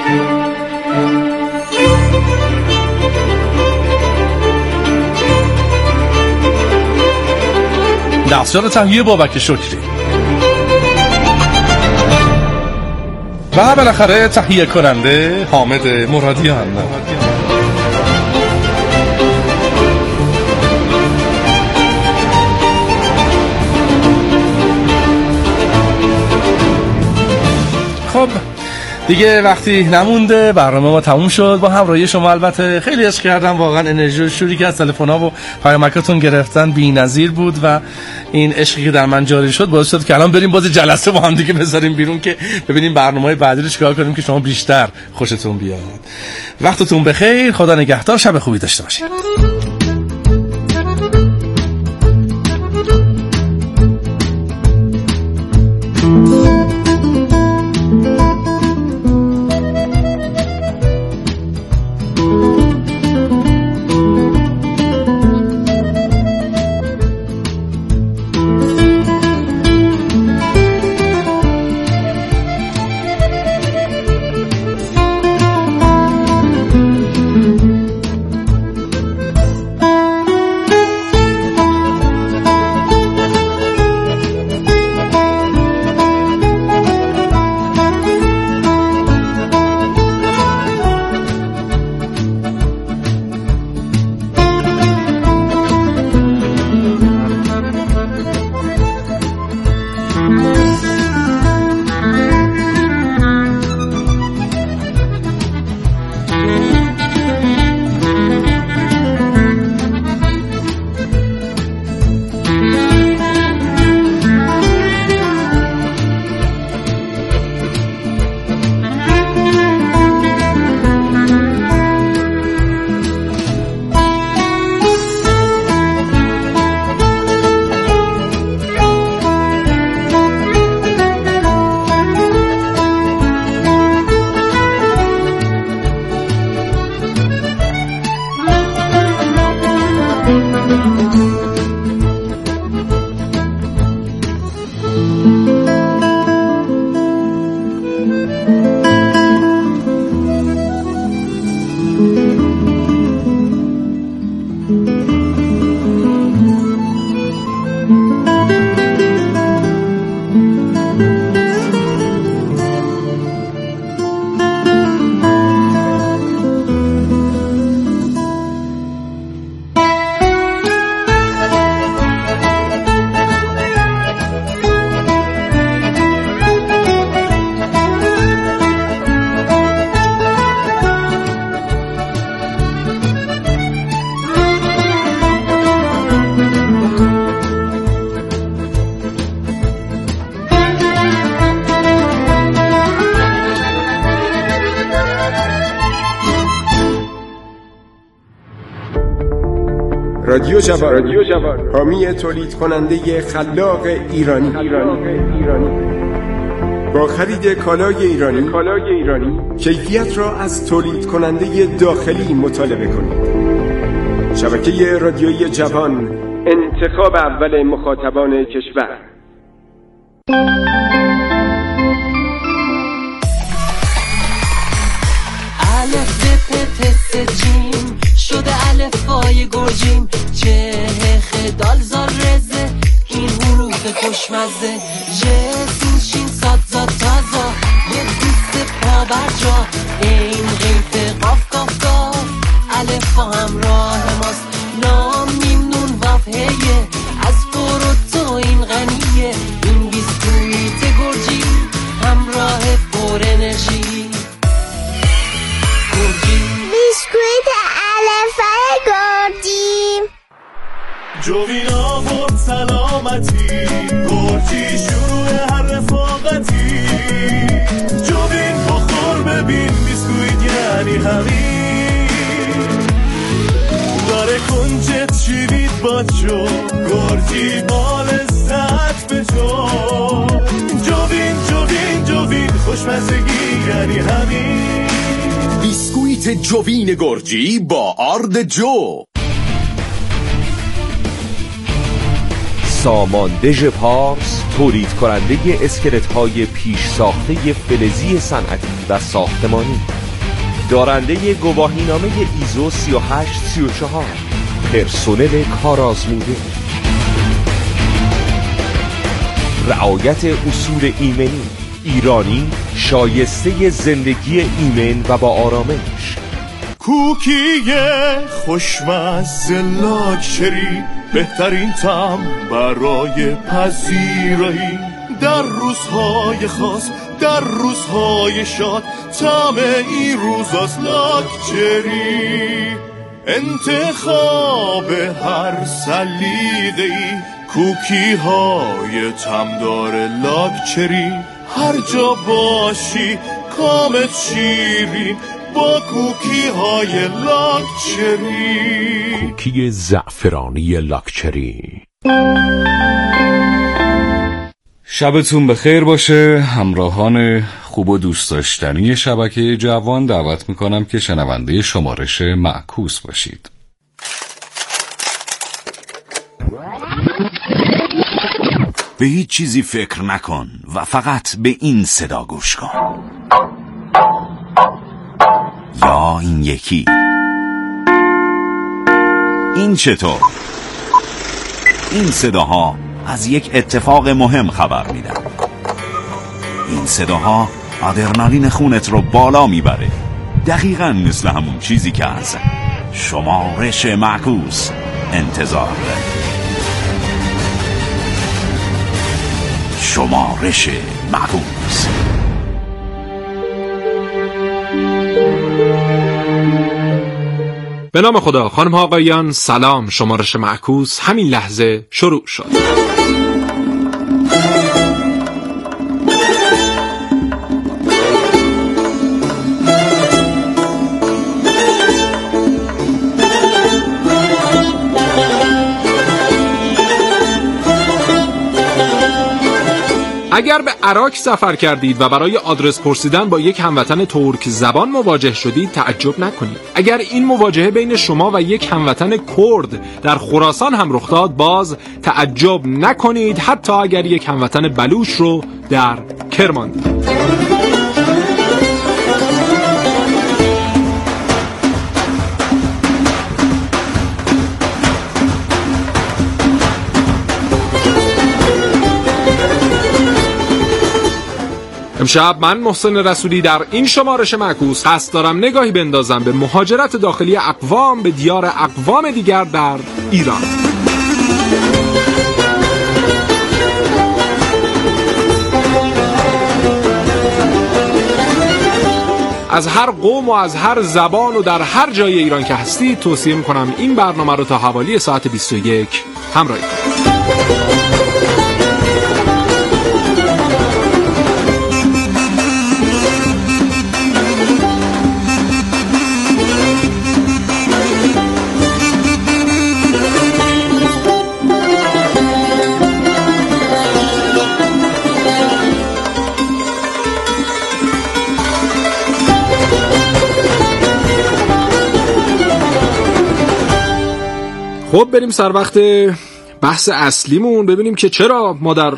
دستیار تهیه بابک شکری و بالاخره تهیه کننده حامد مرادیان. خب دیگه وقتی نمونده، برنامه ما تموم شد. با همراهی شما البته خیلی عشق کردم، واقعا انرژی و شوری که از تلفن‌ها و پیامکاتون گرفتن بی‌نظیر بود و این عشقی که در من جاری شد باعث شد که الان بریم باز جلسه با هم دیگه بذاریم بیرون که ببینیم برنامه‌های بعدی رو چیکار کنیم که شما بیشتر خوشتون بیاد. وقتتون بخیر، خدا نگهدار، شب خوبی داشته باشید. رادیو جوان حامی تولید کننده خلاق ایرانی. با خرید کالای ایرانی کیفیت را از تولید کننده داخلی مطالبه کنید. شبکه رادیویی جوان، انتخاب اول مخاطبان کشور. الف پ جیم شده الفبای گرجیم، چه خدال زار رزه این حروف خوشمزه، جسین شین ساد زاد تازا یه دوست پا برجا، این غیف قاف قاف قاف الفا همراه ماست، نام میم نون واف هیه از پر تو این غنیه، این بیسکویت گرجی همراه پر انرژی. بیسکویت الفای گرجی، جوین آورد سلامتی، گرجی شروع هر رفاقتی، جوین بخور ببین بیسکویت یعنی همین، داره کنجت شیرید باچو، گرجی با لذت به جو، جوین خوشمزگی یعنی همین، بیسکویت جوین گرجی با آرد جو. سامان دژ پارس، تولید کننده اسکلت های پیش ساخته فلزی صنعتی و ساختمانی. دارنده گواهینامه ایزو 3834، پرسنل کارآزموده، رعایت اصول ایمنی، ایرانی شایسته زندگی ایمن و با آرامش. کوکی خوشمزه لاکچری، بهترین طعم برای پذیرایی، در روزهای خاص، در روزهای شاد، طعم این روز از لاکچری. انتخاب هر سلیقه‌ای، کوکی های طعمدار لاکچری. هر جا باشی کامت شیرین با کوکی های لاکچری. کوکی زعفرانی لاکچری. شبتون بخیر باشه همراهان خوب و دوست داشتنی شبکه جوان. دعوت میکنم که شنونده شمارش معکوس باشید. به هیچ چیزی فکر نکن و فقط به این صدا گوش کن، یا این یکی. این چطور؟ این صداها از یک اتفاق مهم خبر میدن. این صداها آدرنالین خونت رو بالا میبره، دقیقاً مثل همون چیزی که از شمارش معکوس انتظار داری. شمارش معکوس. به نام خدا. خانم ها آقایان سلام. شمارش معکوس همین لحظه شروع شد. اگر به عراق سفر کردید و برای آدرس پرسیدن با یک هموطن ترک زبان مواجه شدید تعجب نکنید. اگر این مواجهه بین شما و یک هموطن کرد در خراسان هم رخ داد باز تعجب نکنید، حتی اگر یک هموطن بلوچ رو در کرمان دید. امشب من محسن رسولی در این شمارش معکوس قصد دارم نگاهی بندازم به مهاجرت داخلی اقوام به دیار اقوام دیگر در ایران. از هر قوم و از هر زبان و در هر جای ایران که هستید توصیه میکنم این برنامه رو تا حوالی ساعت 21 همراهی کنید. خب بریم سر وقت بحث اصلیمون، ببینیم که چرا ما در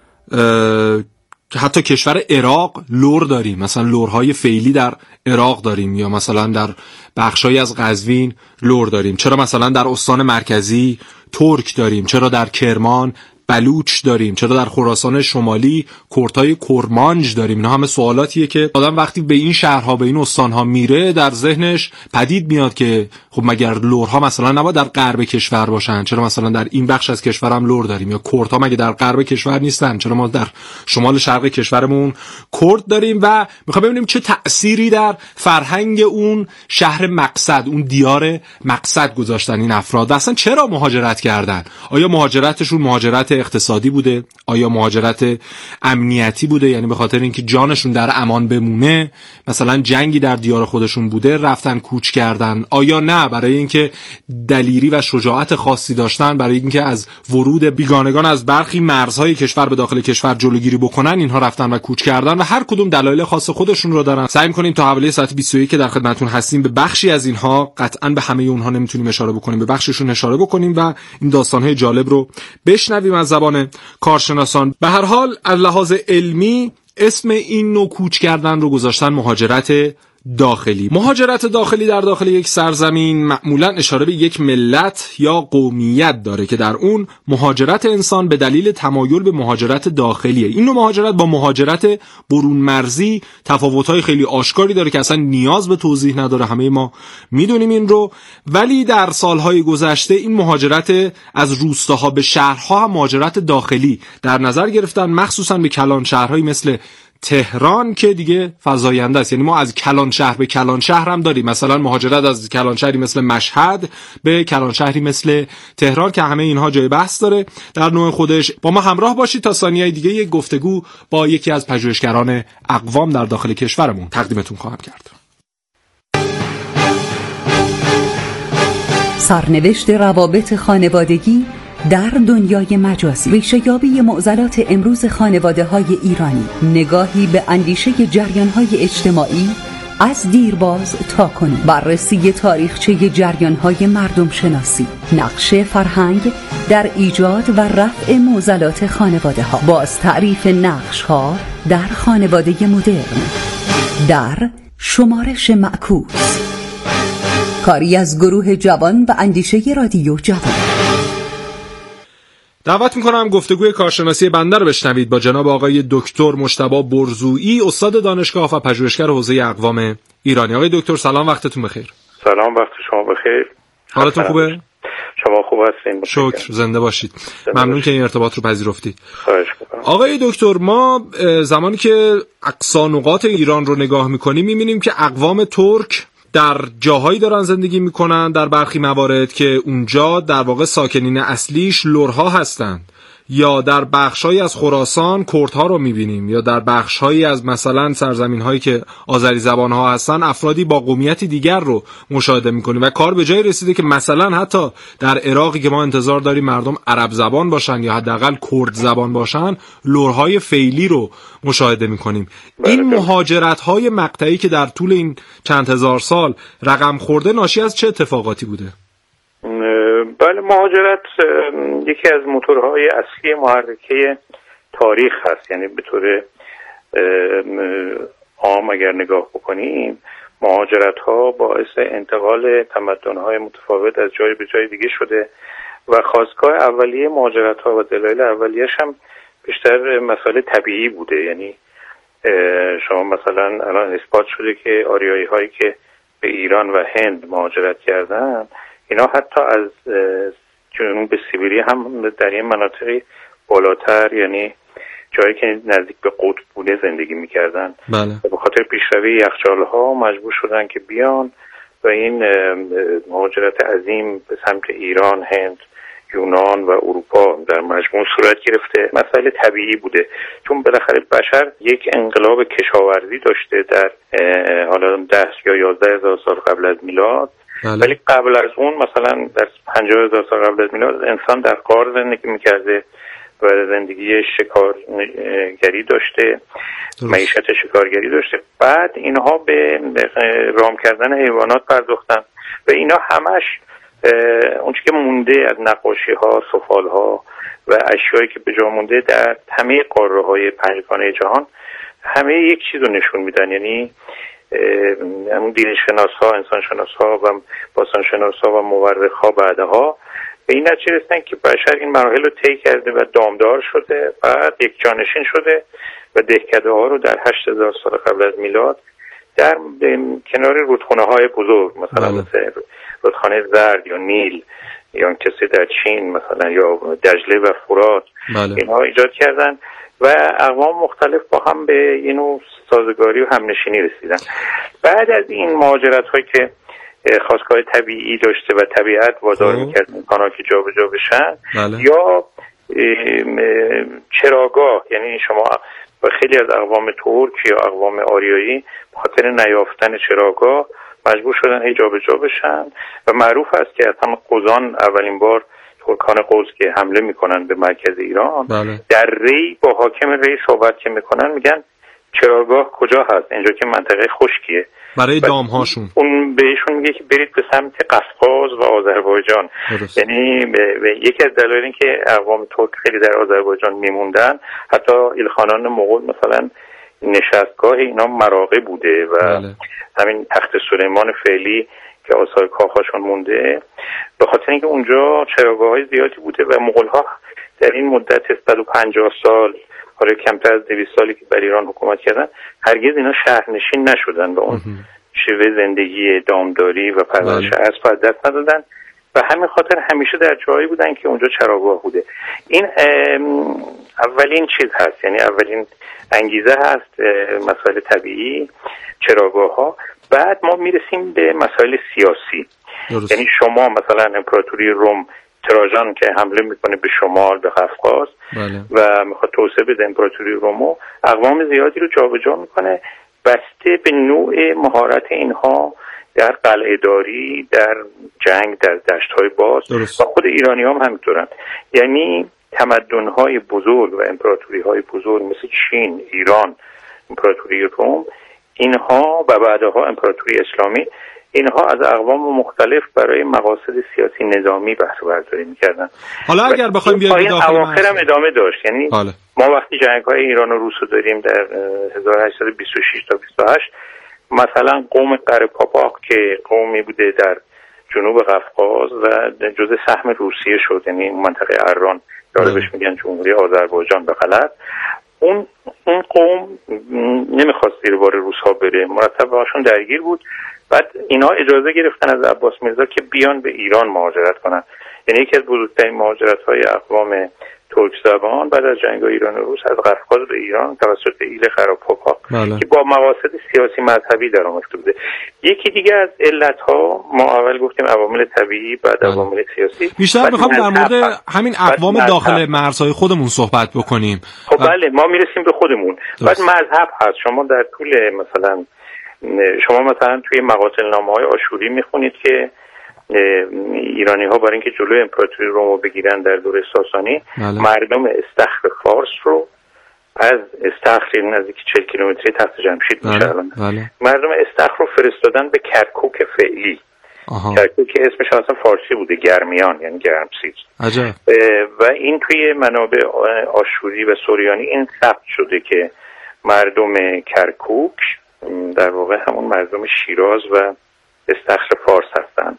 حتی کشور عراق لور داریم، مثلا لورهای فعلی در عراق داریم، یا مثلا در بخشای از قزوین لور داریم، چرا مثلا در استان مرکزی ترک داریم، چرا در کرمان بلوچ داریم، چرا در خراسان شمالی کردهای کرمانج داریم. اینا همه سوالاتیه که آدم وقتی به این شهرها به این استانها میره در ذهنش پدید میاد که خب مگر لورها مثلا نباید در غرب کشور باشن؟ چرا مثلا در این بخش از کشور هم لور داریم؟ یا کردها مگه در غرب کشور نیستن؟ چرا ما در شمال شرق کشورمون کرد داریم؟ و میخوام ببینیم چه تأثیری در فرهنگ اون شهر مقصد، اون دیار مقصد گذاشتن این افراد. اصلا چرا مهاجرت کردن؟ آیا مهاجرتشون مهاجرت اقتصادی بوده؟ آیا مهاجرت امنیتی بوده؟ یعنی به خاطر اینکه جانشون در امان بمونه، مثلا جنگی در دیار خودشون بوده رفتن کوچ کردن؟ آیا نه برای اینکه دلیری و شجاعت خاصی داشتن برای اینکه از ورود بیگانگان از برخی مرزهای کشور به داخل کشور جلوگیری بکنن اینها رفتن و کوچ کردن؟ و هر کدوم دلایل خاص خودشون رو دارن. سعی می‌کنیم تا حوالی ساعت 21 که در خدمتتون هستیم به بخشی از اینها، قطعاً به همه اونها نمیتونیم اشاره بکنیم، به بخششون اشاره بکنیم و این داستان‌های جالب رو بشنویم از زبان کارشناسان. به هر حال از لحاظ علمی اسم این نوع کوچ کردن رو گذاشتن مهاجرت داخلی. مهاجرت داخلی در داخل یک سرزمین معمولاً اشاره به یک ملت یا قومیت داره که در اون مهاجرت انسان به دلیل تمایل به مهاجرت داخلیه. این نوع مهاجرت با مهاجرت برون مرزی تفاوت‌های خیلی آشکاری داره که اصلا نیاز به توضیح نداره، همه ما میدونیم این رو. ولی در سالهای گذشته این مهاجرت از روستاها به شهرها هم مهاجرت داخلی در نظر گرفتن، مخصوصاً به کلان شهرهایی مثل تهران که دیگه فزاینده است. یعنی ما از کلان شهر به کلان شهر هم داریم، مثلا مهاجرت از کلان شهری مثل مشهد به کلان شهری مثل تهران که همه اینها جای بحث داره در نوع خودش. با ما همراه باشید تا ثانیه‌های دیگه یک گفتگو با یکی از پژوهشگران اقوام در داخل کشورمون تقدیمتون خواهم کرد. سرنوشت روابط خانوادگی در دنیای مجازی، ریشه‌یابی معضلات امروز خانواده‌های ایرانی، نگاهی به اندیشه جریان‌های اجتماعی از دیرباز تا کنون، بررسی تاریخچه جریان‌های مردم شناسی، نقش فرهنگ در ایجاد و رفع معضلات خانواده‌ها، باز تعریف نقش‌ها در خانواده مدرن در شمارش معکوس، کاری از گروه جوان و اندیشه رادیو جوان. دعوت میکنم گفتگوی کارشناسی بنده رو بشنوید با جناب آقای دکتر مجتبی برزویی، استاد دانشگاه و پژوهشگر حوزه اقوام ایرانی. آقای دکتر سلام، وقتتون بخیر. سلام، وقت شما بخیر. حالتون خوبه؟ شما خوب هستین؟ شکر، زنده باشید. ممنون که این ارتباط رو پذیرفتید. خواهش میکنم. آقای دکتر، ما زمانی که اقصا نقاط ایران رو نگاه میکنیم میبینیم که اقوام ترک در جاهایی دارن زندگی میکنن در برخی موارد که اونجا در واقع ساکنین اصلیش لرها هستن، یا در بخشایی از خراسان کردها رو میبینیم، یا در بخشایی از مثلا سرزمین‌هایی که آذری زبان‌ها هستن افرادی با قومیتی دیگر رو مشاهده میکنیم و کار به جای رسیده که مثلا حتی در عراقی که ما انتظار داریم مردم عرب زبان باشن یا حداقل کرد زبان باشن، لرهای فعلی رو مشاهده میکنیم. این مهاجرت‌های مقطعی که در طول این چند هزار سال رقم خورده ناشی از چه اتفاقاتی بوده؟ بله، مهاجرت یکی از موتورهای اصلی محرکه تاریخ هست. یعنی به طور عام اگر نگاه بکنیم، مهاجرت ها باعث انتقال تمدن های متفاوت از جای به جای دیگه شده و خاستگاه اولیه مهاجرت ها و دلایل اولیه‌اش هم بیشتر مسائل طبیعی بوده. یعنی شما مثلا الان اثبات شده که آریایی هایی که به ایران و هند مهاجرت کردن، اینا حتی از جنوب سیبری هم در این مناطقی بالاتر، یعنی جایی که نزدیک به قطب بوده زندگی میکردن. بله. به خاطر پیشروی یخچال‌ها مجبور شدن که بیان و این مهاجرت عظیم به سمت ایران، هند، یونان و اروپا در مجموع صورت گرفته. مسئله طبیعی بوده، چون بالاخره بشر یک انقلاب کشاورزی داشته در حالا 10 یا 11 هزار سال قبل از میلاد. بله. ولی قبل از اون مثلا در 50,000 سال قبل از میلاد انسان در غار زندگی میکرده و زندگی شکارگری داشته، معیشت شکارگری داشته. بعد اینها به رام کردن حیوانات پرداختن و اینا همش اونچه که مونده از نقاشی ها، سفال ها و اشیایی که به جا مونده در همه قاره های پنجگانه جهان، همه یک چیز رو نشون میدن. یعنی همون دین شناس ها، انسان شناس ها و باستان شناس ها و مورخ ها بعدها به این نتیجه رسیدن که بشر این مراحل رو طی کرده و دامدار شده، بعد یک جانشین شده و دهکده ها رو در 8,000 سال قبل از میلاد در کنار رودخانه های بزرگ، مثلا مثل رودخانه زرد یا نیل یا کسی در چین مثلا یا دجله و فرات، اینها ایجاد کردن و اقوام مختلف با هم به اینو سازگاری و همنشینی رسیدن. بعد از این مهاجرت هایی که خاستگاه طبیعی داشته و طبیعت وادار میکرد امکانات که جا به جا بشن، یا چراگاه، یعنی شما و خیلی از اقوام ترک یا اقوام آریایی به خاطر نیافتن چراگاه مجبور شدن هی جا به جا بشن و معروف است که اصلا قزان اولین بار ترکان قز که حمله میکنن به مرکز ایران، در ری با حاکم ری صحبت که میکنن میگن چراگاه کجا هست؟ اینجا که منطقه خشکیه برای دامهاشون. اون بهشون میگه که برید به سمت قفقاز و آذربایجان. یعنی یکی از دلایل این که اقوام ترک خیلی در آذربایجان میموندن، حتی ایلخانان مغول مثلا نشستگاه اینا مراغه بوده و همین تخت سلیمان فعلی که آثار کاخاشون مونده، به خاطر اینکه اونجا چراگاه‌های زیادی بوده و مغول‌ها در این مدت 150 سال، حالا کمتر از 200 سالی که بر ایران حکومت کردن، هرگز اینا شهرنشین نشدن و اون شیوه زندگی دامداری و پرورش اسب از دست ندادن و همین خاطر همیشه در جایی بودن که اونجا چراگاه بوده. این اولین چیز هست، یعنی اولین انگیزه هست مسائل طبیعی، چراگاه‌ها. بعد ما میرسیم به مسائل سیاسی. یعنی شما مثلا امپراتوری روم، تراژان که حمله میکنه به شمال به قفقاز و میخواد توسعه بده امپراتوری رومو، اقوام زیادی رو جابجا میکنه بسته به نوع مهارت اینها در قلعه‌داری، در جنگ، در دشت‌های باز و خود ایرانی‌ها هم همینطورن. یعنی تمدن‌های بزرگ و امپراتوری‌های بزرگ مثل چین، ایران، امپراتوری روم، اینها و بعدها امپراتوری اسلامی، اینها از اقوام مختلف برای مقاصد سیاسی نظامی بهره برداری می‌کردن. حالا اگر بخوایم بیایم داخل اواخر هم ادامه داشت. یعنی ما وقتی جنگ‌های ایران و روس رو داریم در 1826 تا 28، مثلا قوم قره‌پاپاق که قومی بوده در جنوب قفقاز و جزء سهم روسیه شد، یعنی منطقه اران که بهش میگن جمهوری آذربایجان به غلط، اون قوم نمیخواست زیر بار روس‌ها بره، مرتب باشون درگیر بود. بعد اینا اجازه گرفتن از عباس میرزا که بیان به ایران مهاجرت کنن. یعنی یکی از بزرگترین مهاجرت‌های اقوام ترک زبان بعد از جنگ ایران و روس از قفقاز به ایران توسط ایل قره‌پاپاق که با مقاصد سیاسی مذهبی در آمده بوده. یکی دیگه از علت‌ها، ما اول گفتیم عوامل طبیعی، بعد عوامل سیاسی. بیشتر می‌خوام در مورد همین اقوام داخل مرزهای خودمون صحبت بکنیم. خب بله، ما میرسیم به خودمون. بعد مذهب هست. شما در طول مثلا توی مقاتلنامه‌های آشوری می‌خونید که ایرانی ها برای اینکه جلوی امپراتوری روم رو بگیرن در دوره ساسانی، مردم استخر فارس رو از استخر نزدیک 40 کیلومتری تخت جمشید میشه مردم استخر رو فرستادن به کرکوک فعلی. کرکوک که اسمش اصلا فارسی بوده، گرمیان، یعنی گرمسیر. و این توی منابع آشوری و سوریانی این ثبت شده که مردم کرکوک در واقع همون مردم شیراز و استخر فارس هستند.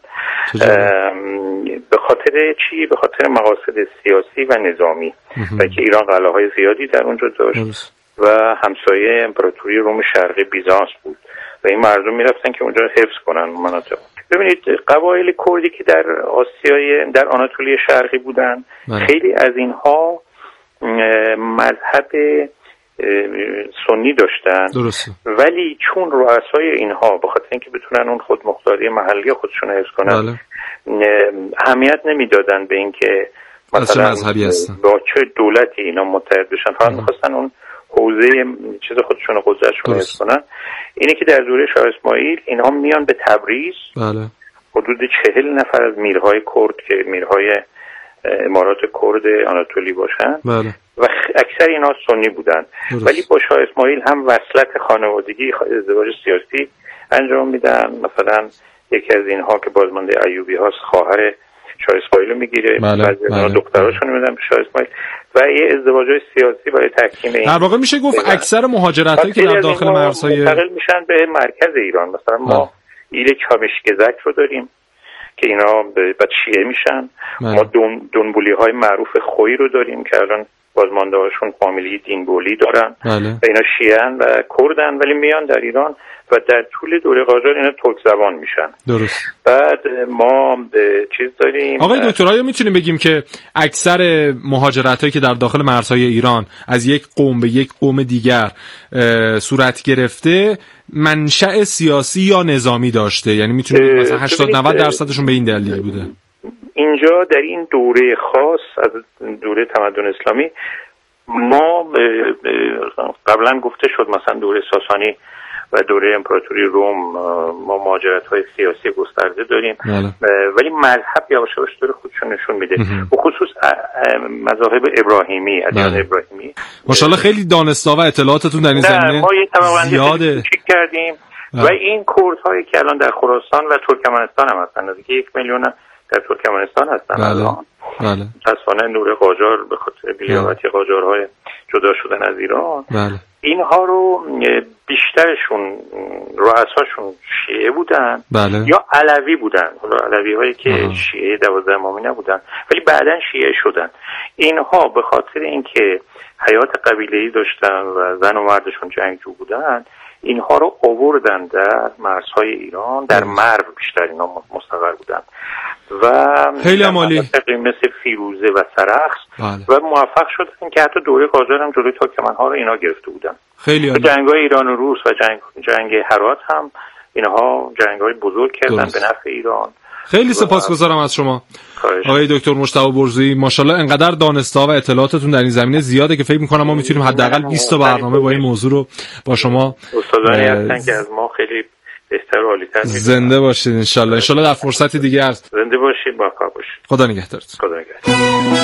به خاطر چی؟ به خاطر مقاصد سیاسی و نظامی و که ایران قلعه‌های زیادی در اونجا داشت و همسایه امپراتوری روم شرقی بیزانس بود و این مردم میرفتن که اونجا حفظ کنن مناطق. ببینید قبایل کردی که در آسیای، در آناتولی شرقی بودن، خیلی از اینها مذهب سنی داشتن. ولی چون رؤسای اینها به خاطر اینکه بتونن اون خودمختاری محلی خودشون حفظ کنن اهمیت نمیدادن به اینکه مثلا با چه دولتی اینا متحد بشن، فقط میخواستن اون حوزه چیز خودشون قدرتشون حفظ کنن. اینه که در دوره شاه اسماعیل اینها میان به تبریز، حدود 40 نفر از میرهای کرد که میرهای امارات کرد آناتولی باشن و اکثر اینا سنی بودن. ولی با شاه اسماعیل هم وصلت خانوادگی، ازدواج سیاسی انجام میدن. مثلا یکی از اینها که بازمانده ایوبی هاست خواهر شاه اسماعیل رو میگیره، بعضی از دختراشون میدن به شاه اسماعیل و یه ازدواجای سیاسی برای تحکیم این. در واقع میشه گفت اکثر مهاجرتایی که در داخل مرزهای منتقل میشن به مرکز ایران. مثلا ما ایل کامشگزک رو داریم که اینا بعد شیعه میشن. ما دنبولی های معروف خویی رو داریم که الان بازمانده هاشون فامیلی دینبولی دارن و اینا شیعه‌ان و کردن، ولی میان در ایران و در طول دوره قاجار اینا ترک زبان میشن. درست. بعد ما چیز داریم. آقای دکتر، آیا میتونیم بگیم که اکثر مهاجرتایی که در داخل مرزهای ایران از یک قوم به یک قوم دیگر صورت گرفته منشأ سیاسی یا نظامی داشته؟ یعنی میتونیم مثلا 80-90% به این دلیل بوده؟ اینجا در این دوره خاص از دوره تمدن اسلامی ما قبلا گفته شد مثلا دوره ساسانی و دوره امپراتوری روم ما مهاجرت‌های سیاسی گسترده داریم، ولی مذهب یواش یواش داره خودشون نشون میده، به خصوص مذاهب ابراهیمی، ادیان ابراهیمی. ماشاءالله خیلی دانسته و اطلاعاتتون در این زمینه زیاده کردیم و این کردهایی که الان در خراسان و ترکمنستان هم هستن، نزدیک 1 میلیون در ترکمنستان هستن الان. متاسفانه دوره قاجار به خاطر بی‌لیاقتی قاجارهای جدا شدن از ایران اینها رو بیشترشون رؤساشون شیعه بودن یا علوی بودن. حالا علوی هایی که شیعه 12 امامی نبودن ولی بعداً شیعه شدن. اینها به خاطر اینکه حیات قبیله‌ای داشتن و زن و مردشون جنگجو بودن، اینها رو آوردن در مرزهای ایران، در مرو بیشتر اینا مستقر بودن و خیلی عالی مثل فیروزه و سرخس و موفق شدن که حتی دوره قاجار هم جلوی ترکمن‌ها رو اینا گرفته بودن. خیلی عالی. جنگ‌های ایران و روس و جنگ هرات هم اینها جنگ‌های بزرگ کردن به نفع ایران. خیلی سپاسگزارم از شما آقای دکتر مجتبی برزویی. ماشاءالله انقدر دانسته و اطلاعاتتون در این زمینه زیاده که فکر می‌کنم ما میتونیم حداقل 20 تا برنامه با این موضوع رو با شما استادانی هستن که از ما خیلی بهتر و عالی‌تر می‌دونن. زنده باشید ان شاءالله در فرصتی دیگه زنده باشید، با کار باشید. خدا نگهدارتون. خدا نگهدار.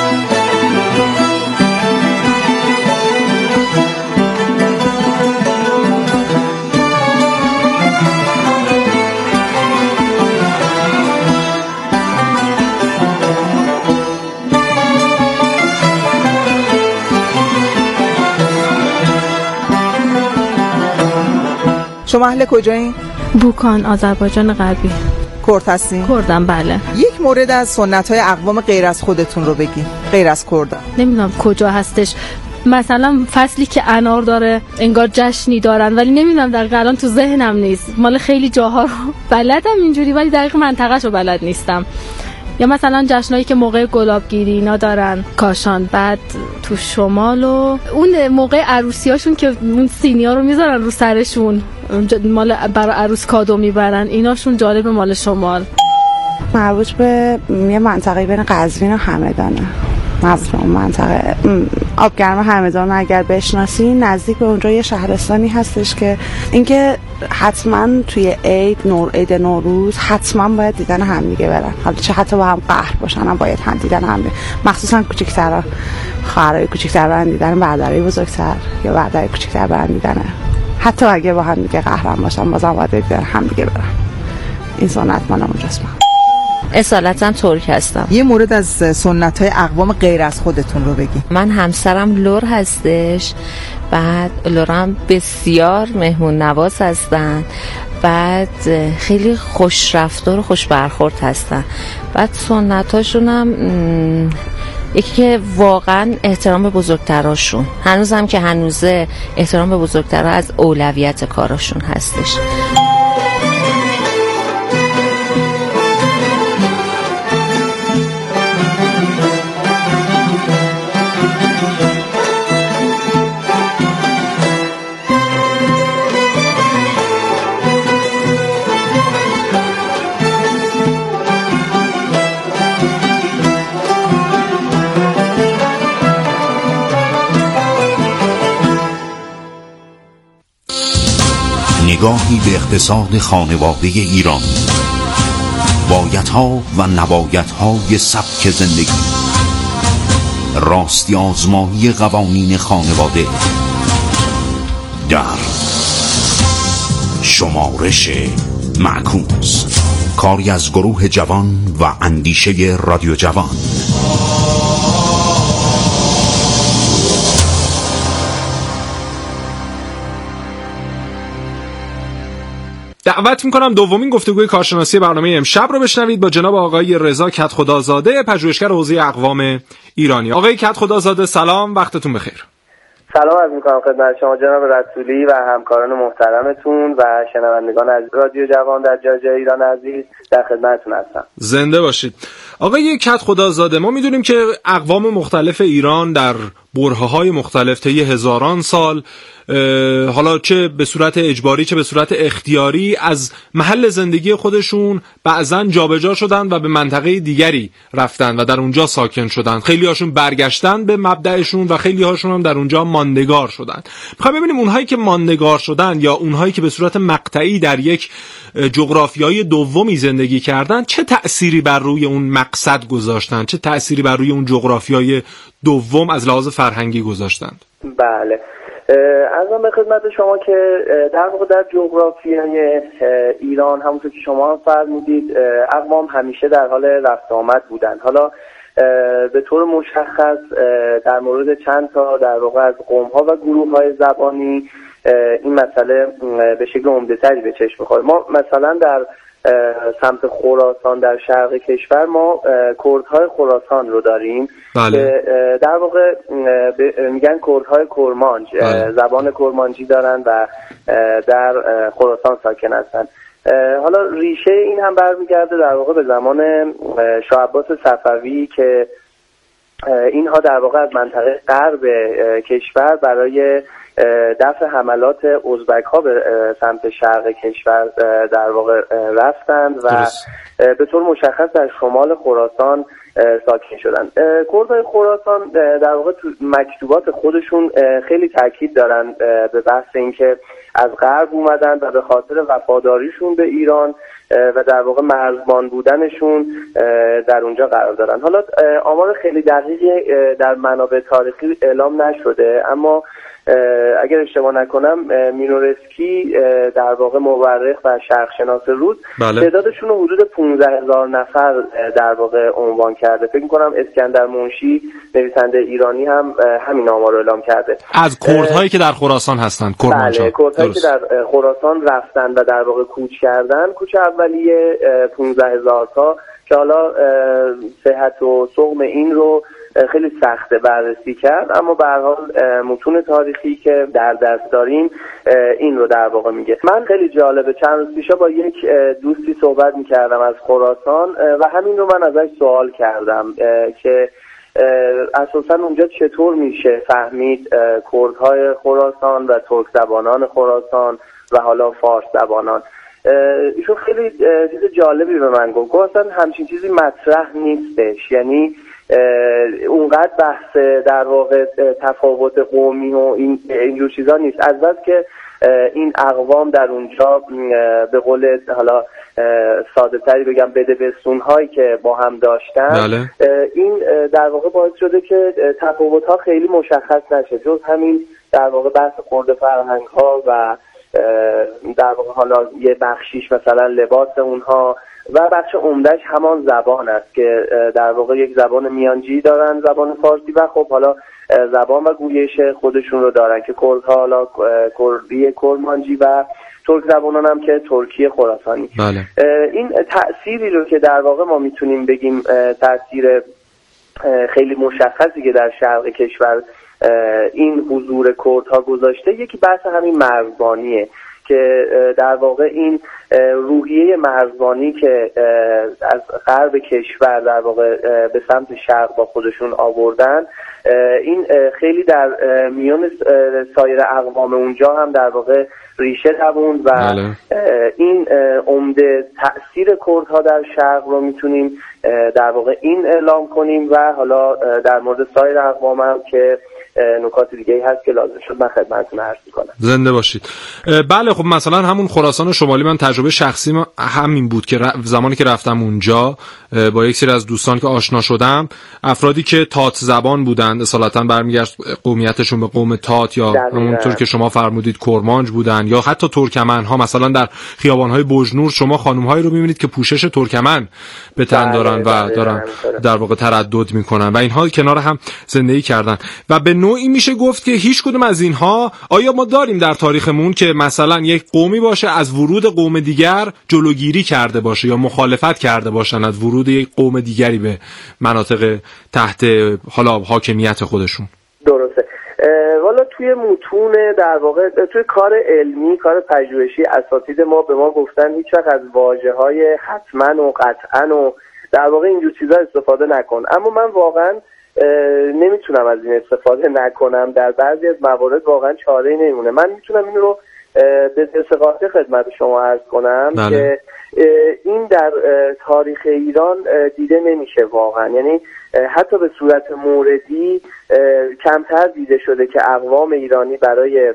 شما اهل کجایین؟ بوکان، آذربایجان غربی. کرد هستین؟ کردم بله. یک مورد از سنت‌های اقوام غیر از خودتون رو بگین، غیر از کردان. نمیدونم کجا هستش، مثلا فصلی که انار داره انگار جشنی دارن ولی نمیدونم دقیقاً الان تو ذهنم نیست. مال خیلی جاها رو بلدم اینجوری ولی دقیق منطقه‌شو رو بلد نیستم. یا مثلا جشنایی که موقع گلابگیری اینا دارن کاشان، بعد تو شمال و اون موقع عروسیاشون که اون سینیا رو میذارن رو سرشون مال برای عروس کادو میبرن، ایناشون جالب مال شمال. مربوط به یه منطقه بین قزوین و همدانه. مثلا منطقه آبگرم همدان اگر بشناسی نزدیک به اونجا یه شهرستانی هستش که اینکه حتما توی عید نوروز حتما باید دیدن همدیگه برن، حالا چه حتی با هم قهر باشن هم باید هم دیدن همدیگه، مخصوصا کوچیک‌ترا خواهرای کوچیک‌تر برن دیدن برادرای بزرگتر یا برادرای کوچیک‌تر برن دیدن، حتی اگه با هم دیگه قهرم باشن بازم باید دیدن همدیگه برن. این سنت مال اونجاست. اصالتا ترک هستم. یه مورد از سنت‌های اقوام غیر از خودتون رو بگی. من همسرم لور هستش، بعد لورم بسیار مهمون نواز هستن، بعد خیلی خوش رفتار و خوش برخورد هستن. بعد سنتاشون هم یکی که واقعا احترام به بزرگتراشون، هنوز هم که هنوزه احترام به بزرگترها از اولویت کاراشون هستش. نگاهی به اقتصاد خانواده ایران، بایدها و نبایدهای سبک زندگی، راستی آزمایی قوانین خانواده در شمارش معکوس، کاری از گروه جوان و اندیشه رادیو جوان. دعوت میکنم دومین گفتگوی کارشناسی برنامه امشب رو بشنوید با جناب آقای رضا کدخدازاده، پژوهشگر حوزه اقوام ایرانی. آقای کدخدازاده سلام، وقتتون بخیر. سلام عرض میکنم خدمت شما جناب رسولی و همکاران محترمتون و شنوندگان از رادیو جوان در جای ایران عزیز، در خدمتتون هستم. زنده باشید. آقای کدخدازاده، ما میدونیم که اقوام مختلف ایران در برهه‌های مختلف طی هزاران سال، حالا چه به صورت اجباری چه به صورت اختیاری، از محل زندگی خودشون بعضن جابجا شدن و به منطقه دیگری رفتن و در اونجا ساکن شدن. خیلی هاشون برگشتن به مبدأشون و خیلی هاشون هم در اونجا ماندگار شدن. میخوایم ببینیم اونهایی که ماندگار شدن یا اونهایی که به صورت مقطعی در یک جغرافیای دومی زندگی کردن چه تأثیری بر روی اون مقصد گذاشتن، چه تأثیری بر روی اون جغرافیای دوم از لحاظ فرهنگی گذاشتند. بله، عرضم به خدمت شما که در واقع در جغرافیای ایران همونطور که شما فرمودید اقوام همیشه در حال رفت آمد بودن. حالا به طور مشخص در مورد چند تا در واقع از قوم‌ها و گروه‌های زبانی این مسئله به شکل عمده‌تری به چشم می‌خوره. ما مثلا در سمت خراسان در شرق کشور ما کردهای خراسان رو داریم که در واقع میگن کردهای کرمانج، زبان کرمانجی دارن و در خراسان ساکن هستن. حالا ریشه این هم برمیگرده در واقع به زمان شاه عباس صفوی که اینها در واقع از منطقه غرب کشور برای دفع حملات ازبک ها به سمت شرق کشور در واقع رفتند و به طور مشخص در شمال خراسان ساکن شدن. کردهای خراسان در واقع تو مکتوبات خودشون خیلی تاکید دارن به بحث اینکه از غرب اومدن و به خاطر وفاداریشون به ایران و در واقع مرزبان بودنشون در اونجا قرار دارن. حالا آمار خیلی دقیقی در منابع تاریخی اعلام نشده، اما اگر اشتباه نکنم مینورسکی در واقع مورخ و شرقشناس روز تعدادشون رو حدود 15,000 نفر در واقع عنوان کرده. فکر می‌کنم اسکندر منشی نویسنده ایرانی هم همین آمار رو اعلام کرده از کردهایی که در خراسان هستن. بله، کردهایی که در خراسان رفتن و در واقع کوچ کردن. کوچ اولیه 15,000 تا که حالا صحت و سقم این رو خیلی سخته بررسی کرد، اما به هر حال متون تاریخی که در دست داریم این رو در واقع میگه. من خیلی جالبه چند روز پیش با یک دوستی صحبت میکردم از خراسان و همین رو من ازش سوال کردم که اساسا اونجا چطور میشه فهمید کردهای خراسان و ترک زبانان خراسان و حالا فارس زبانان. ایشون خیلی چیز جالبی به من گفت اصلا همچین چیزی مطرح نیستش، یعنی اونقدر بحث در واقع تفاوت قومی و اینجور چیزا نیست، از بس که این اقوام در اونجا به قول حالا ساده تری بگم بدبستون هایی که با هم داشتن این در واقع باعث شده که تفاوت ها خیلی مشخص نشه، جز همین در واقع بحث خورده فرهنگ ها و در واقع حالا یه بخشیش مثلا لباس اونها و بخش عمدهش همان زبان است که در واقع یک زبان میانجی دارن، زبان فارسی، و خب حالا زبان و گویش خودشون رو دارن که کردها حالا کردی کرمانجی و ترک زبانان هم که ترکی خراسانی. این تأثیری رو که در واقع ما میتونیم بگیم تأثیر خیلی مشخصی که در شرق کشور این حضور کردها گذاشته، یکی بحث همین مرزبانیه که در واقع این روحیه مرزبانی که از غرب کشور در واقع به سمت شرق با خودشون آوردن، این خیلی در میان سایر اقوام اونجا هم در واقع ریشه دووند و این عمده تأثیر کردها در شرق رو میتونیم در واقع این اعلام کنیم و حالا در مورد سایر اقوام هم که نکات دیگه هست که لازم شد من خدمتتون عرض می‌کنم. زنده باشید. بله، خب مثلا همون خراسان شمالی من تجربه شخصی همین بود که زمانی که رفتم اونجا با یک سری از دوستان که آشنا شدم، افرادی که تات زبان بودند اصالتا برمیگشت قومیتشون به قوم تات یا همونطور که شما فرمودید کرمانج بودن یا حتی ترکمن ها. مثلا در خیابان‌های بوجنور شما خانم‌هایی رو می‌بینید که پوشش ترکمن به تن دارن و دارن در واقع تردد می‌کنن و اینها کنار هم زندگی کردن و به نوعی میشه گفت که هیچ کدوم از اینها، آیا ما داریم در تاریخمون که مثلا یک قومی باشه از ورود قوم دیگر جلوگیری کرده باشه یا مخالفت کرده باشن از ورود یک قوم دیگری به مناطق تحت حالا حاکمیت خودشون؟ درسته. والا توی متون در واقع توی کار علمی، کار پژوهشی اساتید ما به ما گفتن هیچ وقت از واژه‌های حتما و قطعا و در واقع اینجور چیزا استفاده نکن، اما من واقعا نمیتونم از این استفاده نکنم. در بعضی از موارد واقعا چاره‌ای نمیمونه. من میتونم این رو به استقاطه خدمت شما عرض کنم که این در تاریخ ایران دیده نمیشه واقعا، یعنی حتی به صورت موردی کمتر دیده شده که اقوام ایرانی برای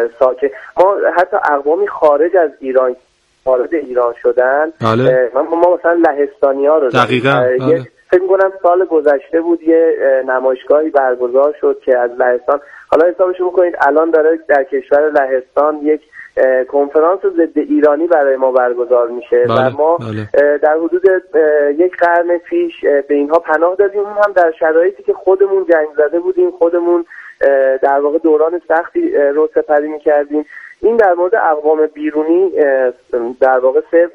ما حتی اقوامی خارج از ایران وارد ایران شدن. ما مثلا لهستانی‌ها رو دقیقاً فکر می‌کنم سال گذشته بود یه نمایشگاهی برگزار شد که از لهستان، حالا حسابش بکنید الان داره در کشور لهستان یک کنفرانس ضد ایرانی برای ما برگزار میشه و ما در حدود یک قرن پیش به اینها پناه دادیم، اون هم در شرایطی که خودمون جنگ زده بودیم، خودمون در واقع دوران سختی رو سپری میکردیم. این در مورد اقوام بیرونی در واقع صرف